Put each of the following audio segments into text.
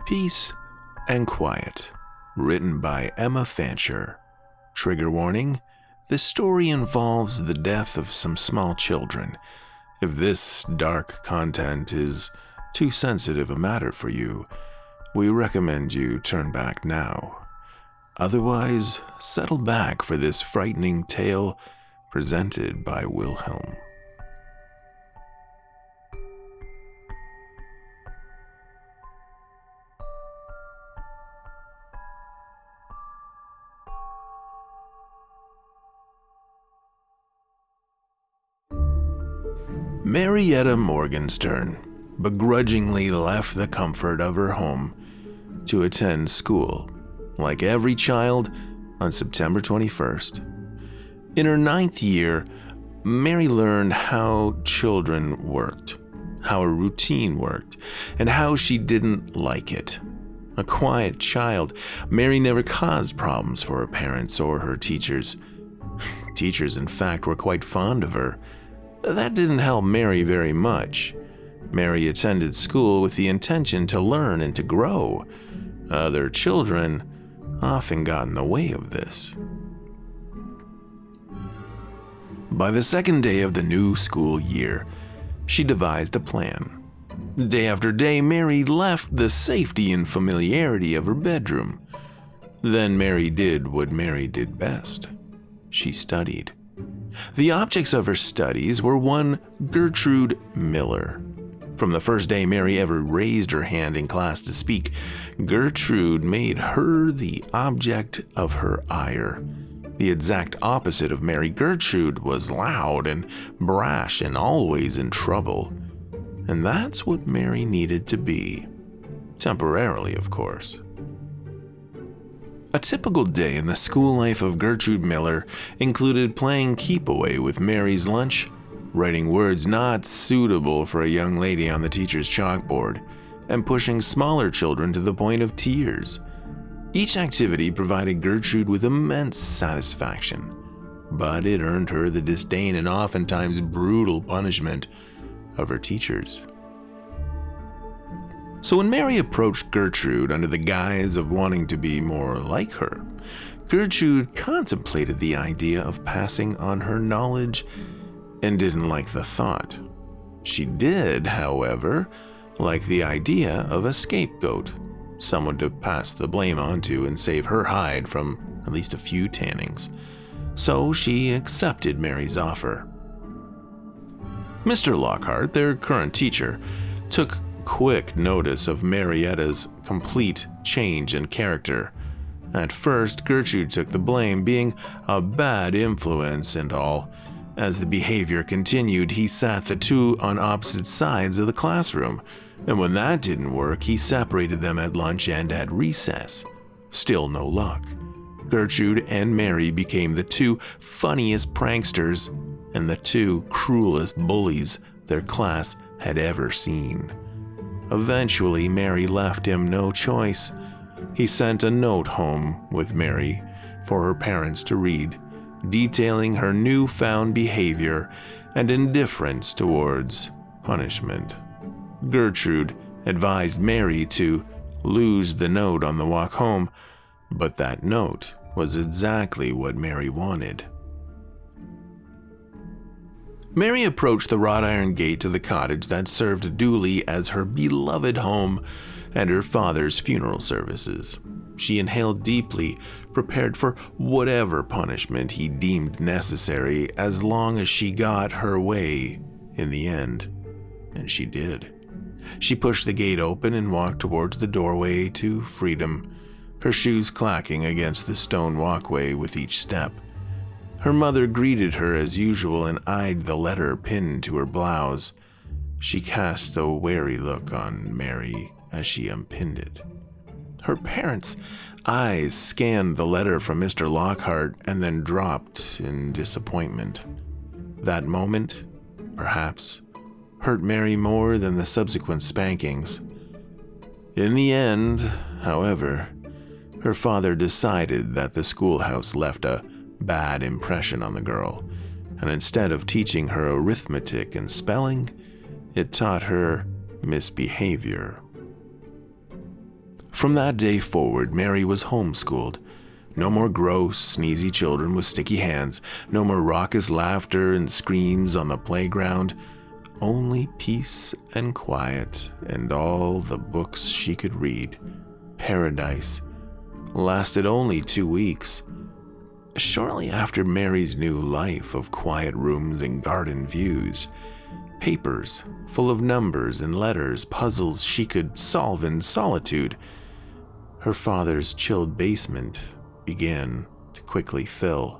Peace and Quiet, written by Emma Fancher. Trigger warning, this story involves the death of some small children. If this dark content is too sensitive a matter for you, we recommend you turn back now. Otherwise, settle back for this frightening tale presented by Wilhelm. Marietta Morgenstern begrudgingly left the comfort of her home to attend school, like every child, on September 21st. In her 9th year, Mary learned how children worked, how a routine worked, and how she didn't like it. A quiet child, Mary never caused problems for her parents or her teachers. Teachers, in fact, were quite fond of her. That didn't help Mary very much. Mary attended school with the intention to learn and to grow. Other children often got in the way of this. By the second day of the new school year, she devised a plan. Day after day, Mary left the safety and familiarity of her bedroom. Then Mary did what Mary did best. She studied. The objects of her studies were one Gertrude Miller. From the first day Mary ever raised her hand in class to speak, Gertrude made her the object of her ire. The exact opposite of Mary, Gertrude was loud and brash and always in trouble. And that's what Mary needed to be. Temporarily, of course. A typical day in the school life of Gertrude Miller included playing keep-away with Mary's lunch, writing words not suitable for a young lady on the teacher's chalkboard, and pushing smaller children to the point of tears. Each activity provided Gertrude with immense satisfaction, but it earned her the disdain and oftentimes brutal punishment of her teachers. So when Mary approached Gertrude under the guise of wanting to be more like her, Gertrude contemplated the idea of passing on her knowledge and didn't like the thought. She did, however, like the idea of a scapegoat, someone to pass the blame onto and save her hide from at least a few tannings. So she accepted Mary's offer. Mr. Lockhart, their current teacher, took quick notice of Marietta's complete change in character. At first, Gertrude took the blame, being a bad influence and all. As the behavior continued, he sat the two on opposite sides of the classroom, and when that didn't work, he separated them at lunch and at recess. Still no luck. Gertrude and Mary became the two funniest pranksters and the two cruelest bullies their class had ever seen. Eventually, Mary left him no choice. He sent a note home with Mary for her parents to read, detailing her newfound behavior and indifference towards punishment. Gertrude advised Mary to lose the note on the walk home, but that note was exactly what Mary wanted. Mary approached the wrought iron gate to the cottage that served duly as her beloved home and her father's funeral services. She inhaled deeply, prepared for whatever punishment he deemed necessary as long as she got her way in the end. And she did. She pushed the gate open and walked towards the doorway to freedom, her shoes clacking against the stone walkway with each step. Her mother greeted her as usual and eyed the letter pinned to her blouse. She cast a wary look on Mary as she unpinned it. Her parents' eyes scanned the letter from Mr. Lockhart and then dropped in disappointment. That moment, perhaps, hurt Mary more than the subsequent spankings. In the end, however, her father decided that the schoolhouse left a bad impression on the girl, and instead of teaching her arithmetic and spelling, it taught her misbehavior. From that day forward, Mary was homeschooled. No more gross, sneezy children with sticky hands. No more raucous laughter and screams on the playground. Only peace and quiet and all the books she could read. Paradise lasted only 2 weeks. Shortly after Mary's new life of quiet rooms and garden views, papers full of numbers and letters, puzzles she could solve in solitude, her father's chilled basement began to quickly fill.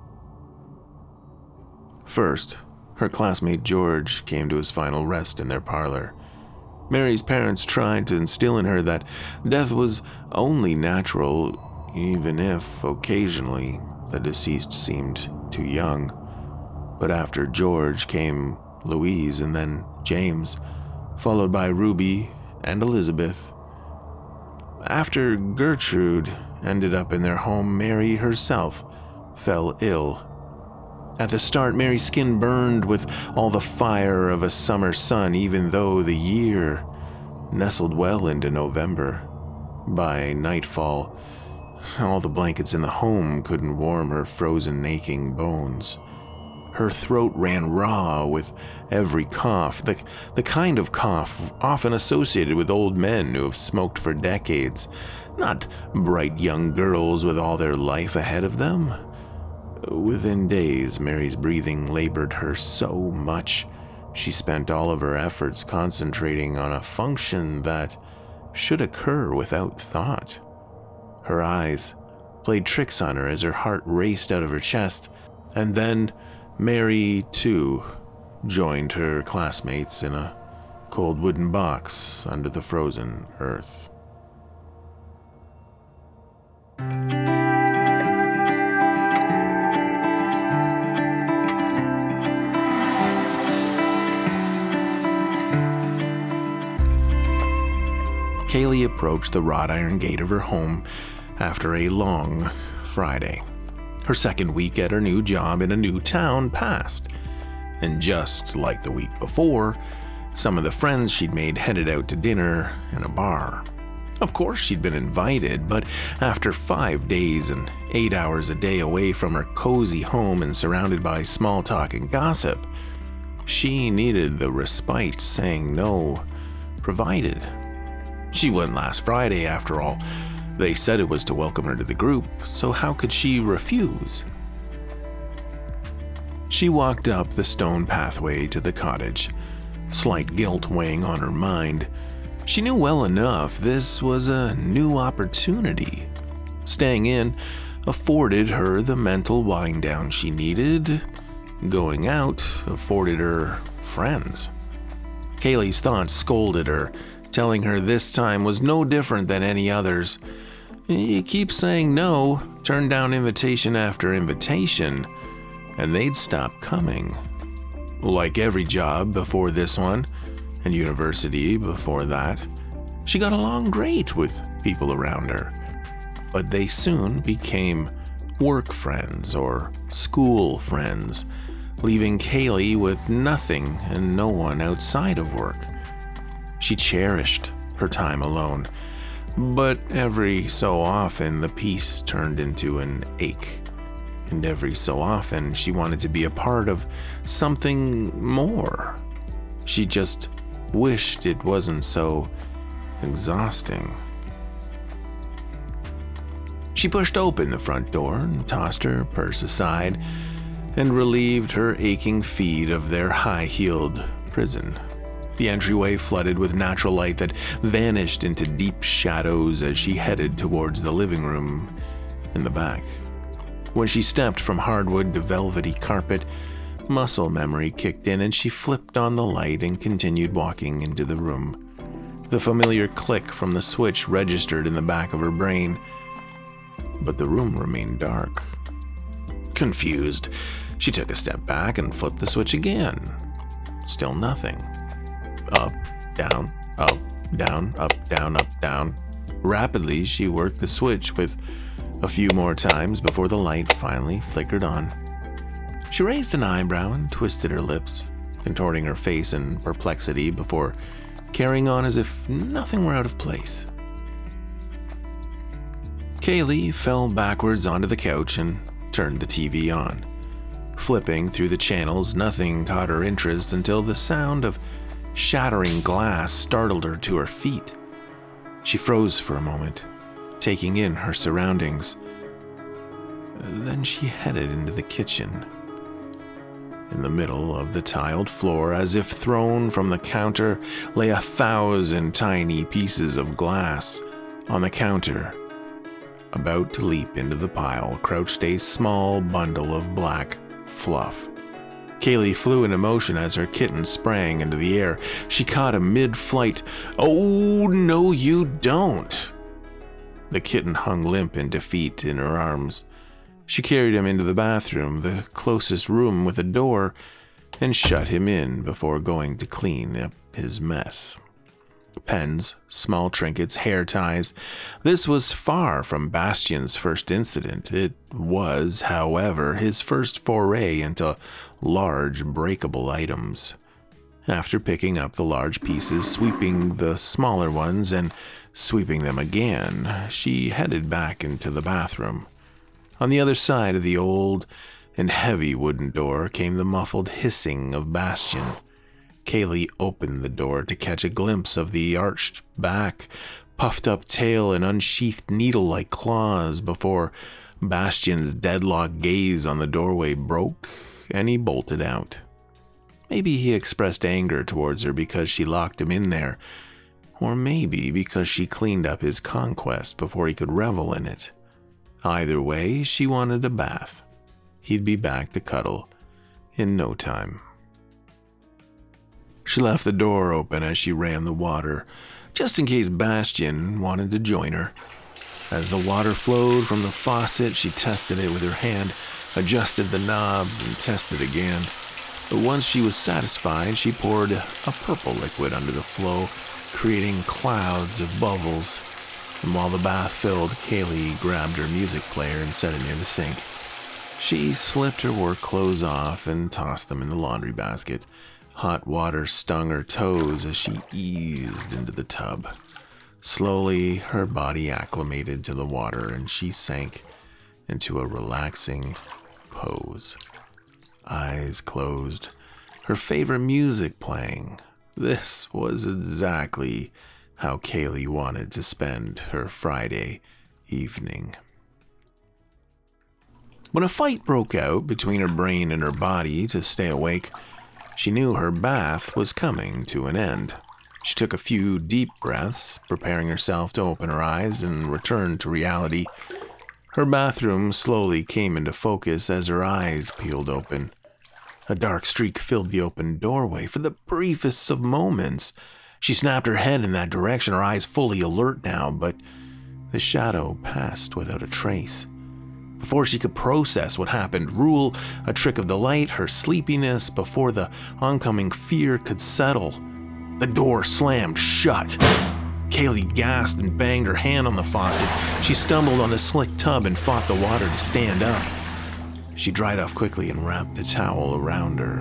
First, her classmate George came to his final rest in their parlor. Mary's parents tried to instill in her that death was only natural, even if, occasionally, the deceased seemed too young. But after George came Louise and then James, followed by Ruby and Elizabeth. After Gertrude ended up in their home, Mary herself fell ill. At the start, Mary's skin burned with all the fire of a summer sun, even though the year nestled well into November. By nightfall, all the blankets in the home couldn't warm her frozen, aching bones. Her throat ran raw with every cough, the kind of cough often associated with old men who have smoked for decades, not bright young girls with all their life ahead of them. Within days, Mary's breathing labored her so much, she spent all of her efforts concentrating on a function that should occur without thought. Her eyes played tricks on her as her heart raced out of her chest, and then Mary, too, joined her classmates in a cold wooden box under the frozen earth. Kaylee approached the wrought iron gate of her home after a long Friday. Her second week at her new job in a new town passed, and just like the week before, some of the friends she'd made headed out to dinner in a bar. Of course she'd been invited, but after 5 days and 8 hours a day away from her cozy home and surrounded by small talk and gossip, she needed the respite saying no provided. She went last Friday, after all. They said it was to welcome her to the group, so how could she refuse? She walked up the stone pathway to the cottage, slight guilt weighing on her mind. She knew well enough this was a new opportunity. Staying in afforded her the mental wind down she needed. Going out afforded her friends. Kaylee's thoughts scolded her, telling her this time was no different than any others. You keep saying no, turn down invitation after invitation, and they'd stop coming. Like every job before this one, and university before that, she got along great with people around her. But they soon became work friends or school friends, leaving Kaylee with nothing and no one outside of work. She cherished her time alone, but every so often the peace turned into an ache. And every so often she wanted to be a part of something more. She just wished it wasn't so exhausting. She pushed open the front door and tossed her purse aside and relieved her aching feet of their high-heeled prison. The entryway flooded with natural light that vanished into deep shadows as she headed towards the living room in the back. When she stepped from hardwood to velvety carpet, muscle memory kicked in and she flipped on the light and continued walking into the room. The familiar click from the switch registered in the back of her brain, but the room remained dark. Confused, she took a step back and flipped the switch again. Still nothing. Up, down, up, down, up, down, up, down. Rapidly, she worked the switch with a few more times before the light finally flickered on. She raised an eyebrow and twisted her lips, contorting her face in perplexity before carrying on as if nothing were out of place. Kaylee fell backwards onto the couch and turned the TV on. Flipping through the channels, nothing caught her interest until the sound of shattering glass startled her to her feet. She froze for a moment, taking in her surroundings. Then she headed into the kitchen. In the middle of the tiled floor, as if thrown from the counter, lay 1,000 tiny pieces of glass. On the counter, about to leap into the pile, crouched a small bundle of black fluff. Kaylee flew into motion as her kitten sprang into the air. She caught him mid-flight. "Oh, no you don't!" The kitten hung limp in defeat in her arms. She carried him into the bathroom, the closest room with a door, and shut him in before going to clean up his mess. Pens, small trinkets, hair ties. This was far from Bastian's first incident. It was, however, his first foray into large, breakable items. After picking up the large pieces, sweeping the smaller ones, and sweeping them again, she headed back into the bathroom. On the other side of the old and heavy wooden door came the muffled hissing of Bastian. Kaylee opened the door to catch a glimpse of the arched back, puffed-up tail, and unsheathed needle-like claws before Bastian's deadlocked gaze on the doorway broke and he bolted out. Maybe he expressed anger towards her because she locked him in there, or maybe because she cleaned up his conquest before he could revel in it. Either way, she wanted a bath. He'd be back to cuddle in no time. She left the door open as she ran the water, just in case Bastian wanted to join her. As the water flowed from the faucet, she tested it with her hand, adjusted the knobs, and tested again. But once she was satisfied, she poured a purple liquid under the flow, creating clouds of bubbles. And while the bath filled, Kaylee grabbed her music player and set it near the sink. She slipped her work clothes off and tossed them in the laundry basket. Hot water stung her toes as she eased into the tub. Slowly, her body acclimated to the water and she sank into a relaxing pose. Eyes closed, her favorite music playing. This was exactly how Kaylee wanted to spend her Friday evening. When a fight broke out between her brain and her body to stay awake, she knew her bath was coming to an end. She took a few deep breaths, preparing herself to open her eyes and return to reality. Her bathroom slowly came into focus as her eyes peeled open. A dark streak filled the open doorway for the briefest of moments. She snapped her head in that direction, her eyes fully alert now, but the shadow passed without a trace. Before she could process what happened, rule a trick of the light, her sleepiness, before the oncoming fear could settle, the door slammed shut. Kaylee gasped and banged her hand on the faucet. She stumbled on the slick tub and fought the water to stand up. She dried off quickly and wrapped the towel around her.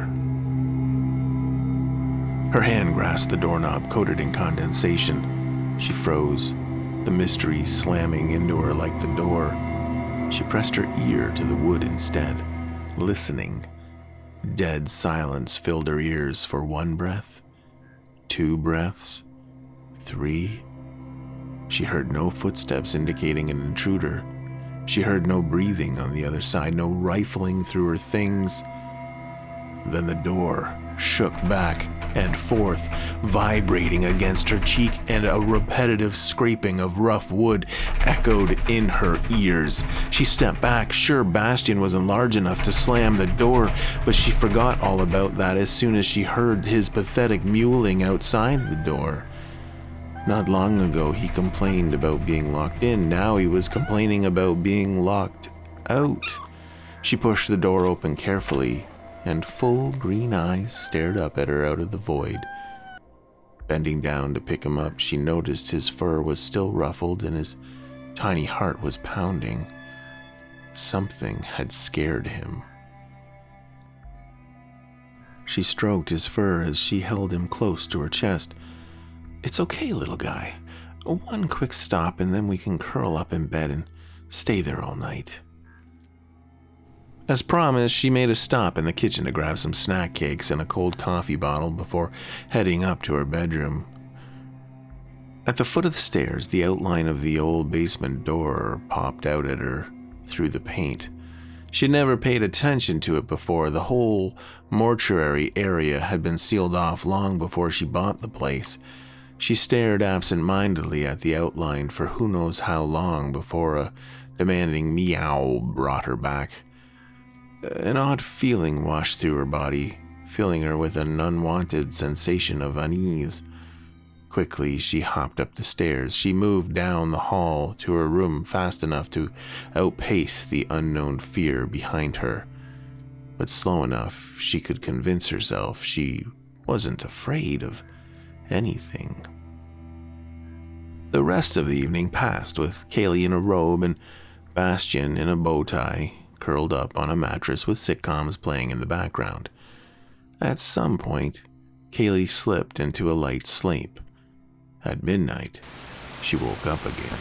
Her hand grasped the doorknob coated in condensation. She froze, the mystery slamming into her like the door. She pressed her ear to the wood instead, listening. Dead silence filled her ears for 1 breath, 2 breaths, 3. She heard no footsteps indicating an intruder. She heard no breathing on the other side, no rifling through her things. Then the door shook back and forth, vibrating against her cheek, and a repetitive scraping of rough wood echoed in her ears. She stepped back, sure Bastian wasn't large enough to slam the door, but she forgot all about that as soon as she heard his pathetic mewling outside the door. Not long ago, he complained about being locked in. Now he was complaining about being locked out. She pushed the door open carefully, and full green eyes stared up at her out of the void. Bending down to pick him up, she noticed his fur was still ruffled and his tiny heart was pounding. Something had scared him. She stroked his fur as she held him close to her chest. "It's okay, little guy. One quick stop and then we can curl up in bed and stay there all night. As promised, she made a stop in the kitchen to grab some snack cakes and a cold coffee bottle before heading up to her bedroom. At the foot of the stairs, the outline of the old basement door popped out at her through the paint. She'd never paid attention to it before. The whole mortuary area had been sealed off long before she bought the place. She stared absent-mindedly at the outline for who knows how long before a demanding meow brought her back. An odd feeling washed through her body, filling her with an unwanted sensation of unease. Quickly, she hopped up the stairs. She moved down the hall to her room fast enough to outpace the unknown fear behind her, but slow enough she could convince herself she wasn't afraid of anything. The rest of the evening passed with Kaylee in a robe and Bastian in a bow tie, curled up on a mattress with sitcoms playing in the background. At some point, Kaylee slipped into a light sleep. At midnight, she woke up again.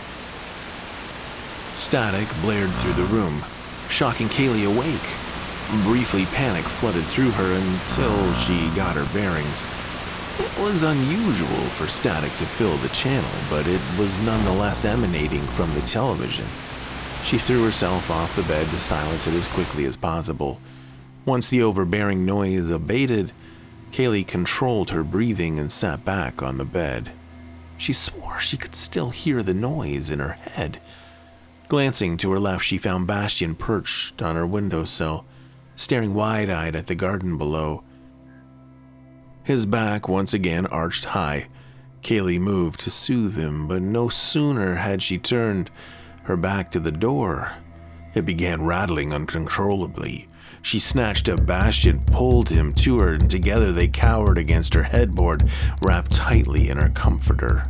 Static blared through the room, shocking Kaylee awake. Briefly, panic flooded through her until she got her bearings. It was unusual for static to fill the channel, but it was nonetheless emanating from the television. She threw herself off the bed to silence it as quickly as possible. Once the overbearing noise abated, Kaylee controlled her breathing and sat back on the bed. She swore she could still hear the noise in her head. Glancing to her left, she found Bastian perched on her windowsill, staring wide-eyed at the garden below. His back once again arched high. Kaylee moved to soothe him, but no sooner had she turned her back to the door, it began rattling uncontrollably. She snatched up Bastian, pulled him to her, and together they cowered against her headboard, wrapped tightly in her comforter.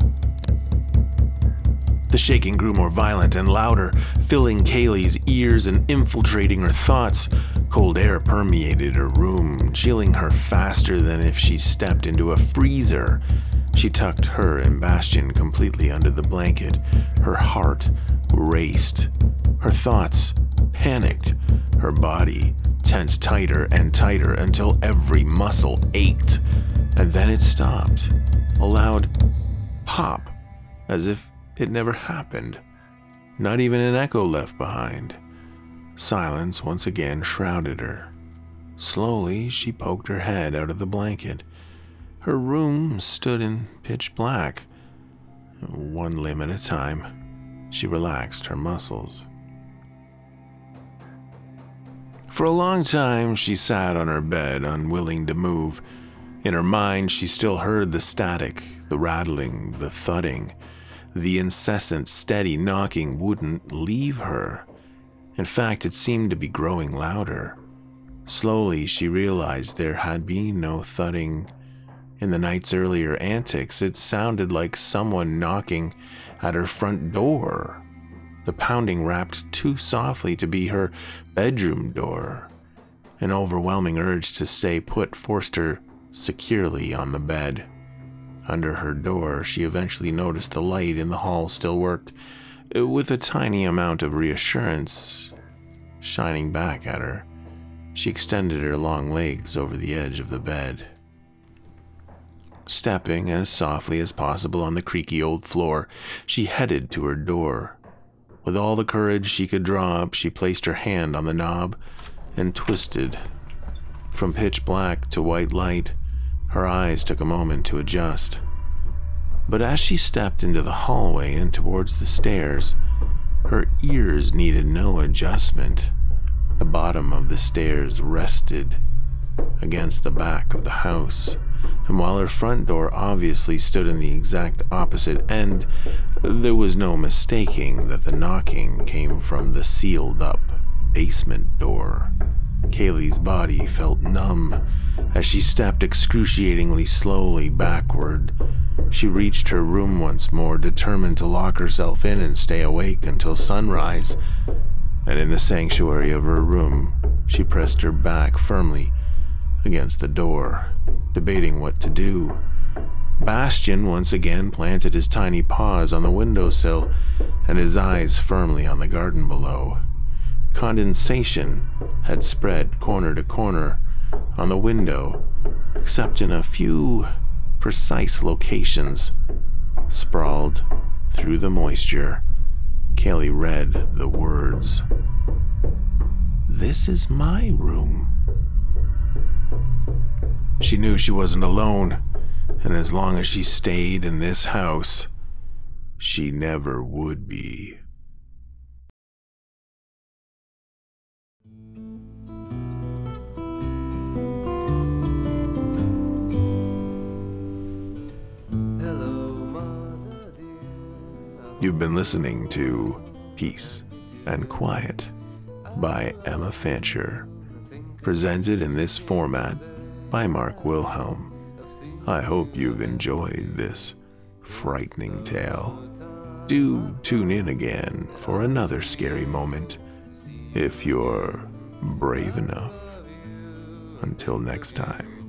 The shaking grew more violent and louder, filling Kaylee's ears and infiltrating her thoughts. Cold air permeated her room, chilling her faster than if she stepped into a freezer. She tucked her and Bastian completely under the blanket. Her heart raced. Her thoughts panicked. Her body tensed tighter and tighter until every muscle ached. And then it stopped. A loud pop, as if it never happened. Not even an echo left behind. Silence once again shrouded her. Slowly, she poked her head out of the blanket. Her room stood in pitch black. One limb at a time, she relaxed her muscles. For a long time, she sat on her bed, unwilling to move. In her mind, she still heard the static, the rattling, the thudding. The incessant, steady knocking wouldn't leave her. In fact, it seemed to be growing louder. Slowly, she realized there had been no thudding. In the night's earlier antics, it sounded like someone knocking at her front door. The pounding rapped too softly to be her bedroom door. An overwhelming urge to stay put forced her securely on the bed. Under her door, she eventually noticed the light in the hall still worked, with a tiny amount of reassurance shining back at her. She extended her long legs over the edge of the bed. Stepping as softly as possible on the creaky old floor, she headed to her door. With all the courage she could draw up, she placed her hand on the knob and twisted. From pitch black to white light, her eyes took a moment to adjust. But as she stepped into the hallway and towards the stairs, her ears needed no adjustment. The bottom of the stairs rested against the back of the house, and while her front door obviously stood in the exact opposite end, there was no mistaking that the knocking came from the sealed-up basement door. Kaylee's body felt numb as she stepped excruciatingly slowly backward. She reached her room once more, determined to lock herself in and stay awake until sunrise. And in the sanctuary of her room, she pressed her back firmly against the door, debating what to do. Bastian once again planted his tiny paws on the windowsill and his eyes firmly on the garden below. Condensation had spread corner to corner on the window, except in a few precise locations. Sprawled through the moisture, Kaylee read the words, "This is my room." She knew she wasn't alone, and as long as she stayed in this house, she never would be. You've been listening to Peace and Quiet by Emma Fancher, presented in this format by Mark Wilhelm. I hope you've enjoyed this frightening tale. Do tune in again for another scary moment, if you're brave enough. Until next time.